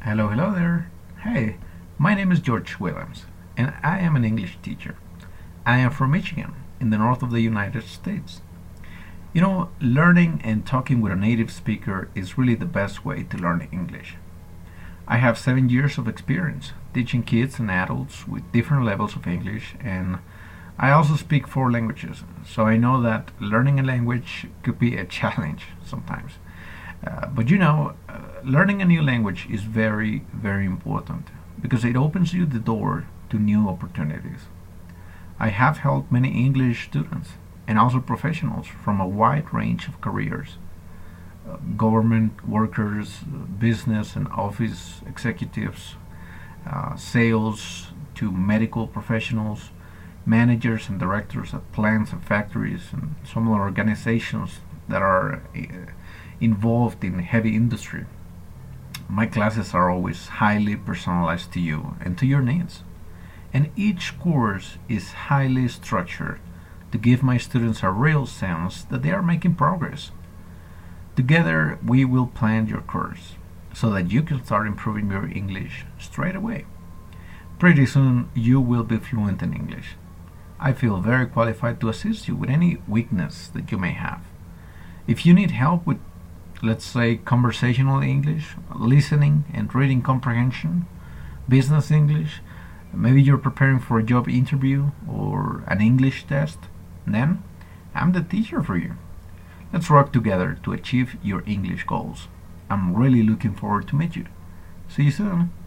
Hello, hello there. Hey, my name is George Williams, and I am an English teacher. I am from Michigan, in the north of the United States. Learning and talking with a native speaker is really the best way to learn English. I have 7 years of experience teaching kids and adults with different levels of English, and I also speak 4 languages, so I know that learning a language could be a challenge sometimes. Learning a new language is very, very important because it opens you the door to new opportunities. I have helped many English students and also professionals from a wide range of careers: government workers, business and office executives, sales to medical professionals, managers and directors at plants and factories, and some organizations that are involved in heavy industry. My classes are always highly personalized to you and to your needs, and each course is highly structured to give my students a real sense that they are making progress. Together, we will plan your course so that you can start improving your English straight away. Pretty soon, you will be fluent in English. I feel very qualified to assist you with any weakness that you may have. If you need help with, let's say, conversational English, listening and reading comprehension, business English, maybe you're preparing for a job interview or an English test, then I'm the teacher for you. Let's work together to achieve your English goals. I'm really looking forward to meet you. See you soon.